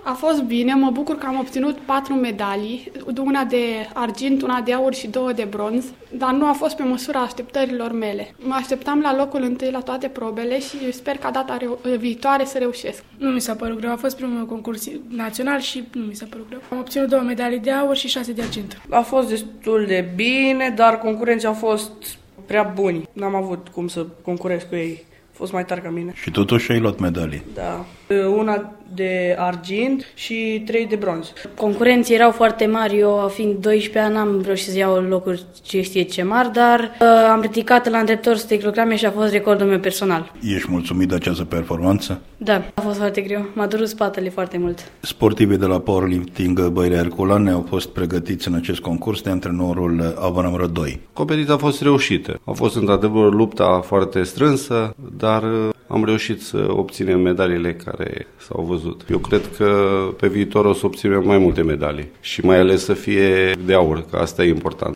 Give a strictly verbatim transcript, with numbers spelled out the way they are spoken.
A fost bine, mă bucur că am obținut patru medalii, una de argint, una de aur și două de bronz, dar nu a fost pe măsura așteptărilor mele. Mă așteptam la locul întâi la toate probele și sper ca data viitoare să reușesc. Nu mi s-a părut greu, a fost primul meu concurs național și nu mi s-a părut greu. Am obținut două medalii de aur și șase de argint. A fost destul de bine, dar concurenții au fost prea buni. N-am avut cum să concurez cu ei. A fost mai tare ca mine. Și totuși ai luat medalii. Da. Una de argint și trei de bronz. Concurenții erau foarte mari, eu fiind doisprezece ani n-am reușit să iau locuri ce știe ce mari, dar uh, am ridicat la îndreptări sută kilograme și a fost recordul meu personal. Ești mulțumit de această performanță? Da, a fost foarte greu, m-a durut spatele foarte mult. Sportivii de la Powerlifting Băile Herculane au fost pregătiți în acest concurs de antrenorul Avram Rădoi. Competiția a fost reușită. A fost într-adevăr lupta foarte strânsă, dar am reușit să obținem medaliile care s-au văzut. Eu cred că pe viitor o să obținem mai multe medalii și mai ales să fie de aur, că asta e important.